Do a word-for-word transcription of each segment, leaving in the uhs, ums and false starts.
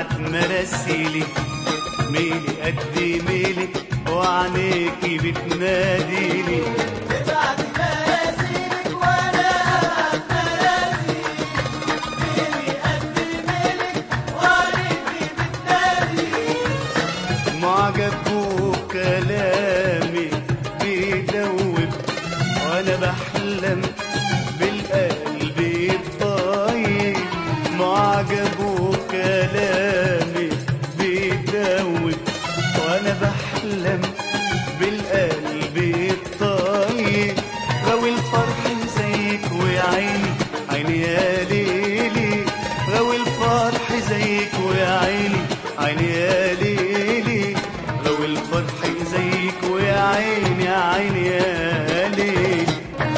تبعت مراسيلي، ميلي قد ميلي وعينيكي بتناديلي. تبعت مراسيلك وانا ابعت مراسيلي، ميلي قد ميلك وعينيكي بتناديلي. معجب بكلامي بيدوب وانا بحلم بالقلب الطيب. معجب بكلامي بيدوب وانا بحلم بالقلب الطيب. غاوي الفرح زيك ويا عيني عيني يا ليلي، غاوي الفرح زيك ويا عيني عيني يا ليلي، غاوي الفرح زيك ويا عيني عيني يا ليلي.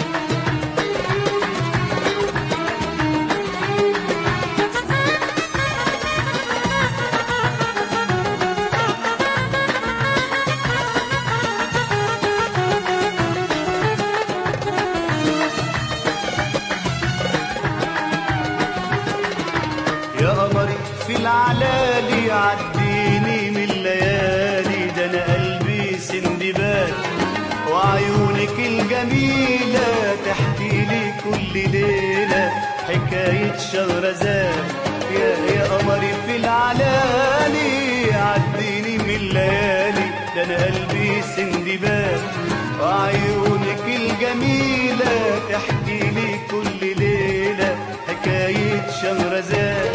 يا قمري في العلالي عديني من الليالي، ده انا قلبي سندباد وعيونك الجميلة تحكي لي كل ليلة حكاية شهرزاد. يا يا قمري في العلالي عديني من الليالي، ده انا قلبي سندباد وعيونك الجميلة تحكي لي كل ليلة حكاية شهرزاد.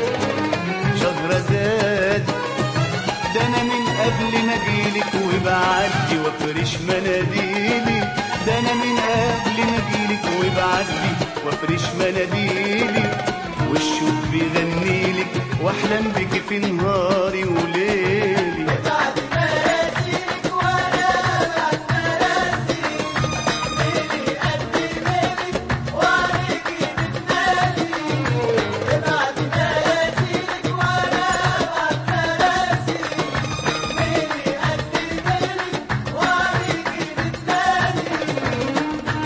شهرزاد ده انا من قبل ما اجيلك وبعدي وافرش مناديلي، ده انا من قبل ما اجيلك وبعدي وافرش مناديلي. والشوق بيغنيلك واحلم بك في نهاري وليلي. تبعت مراسيلك وانا ابعت مراسيلي، ميلي قد ميلك وعينيكي بتناديلي. تبعت مراسيلك وانا ابعت مراسيلي، ميلي قد ميلك وعينيكي بتناديلي.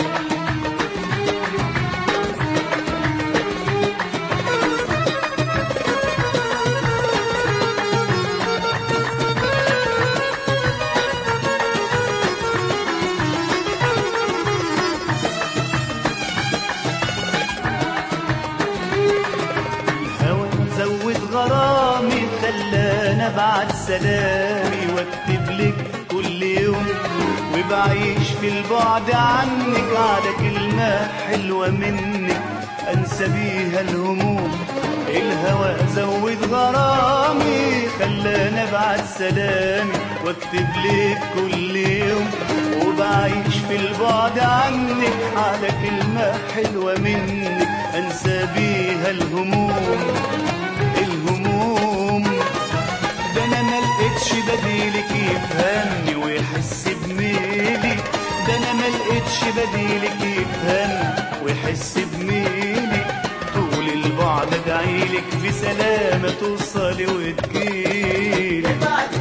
الهوى زود غرامي خلاني ابعت سلامي واكتب لك كل يوم، وبعيش في البعد عنك على كلمة حلوة منك انسى بيها الهموم. الهوى زود غرامي خلاني ابعت سلامي واكتب لك كل يوم، وبعيش في البعد عنك على كلمة حلوة منك انسى بيها الهموم. الهموم ده انا ملقتش بديلك يفهمني ويحس بميلي، ده انا ملقتش بديلك يفهمني ويحس بميلي. طول البعد ادعيلك بسلامة توصلي وتجيلي. تبعت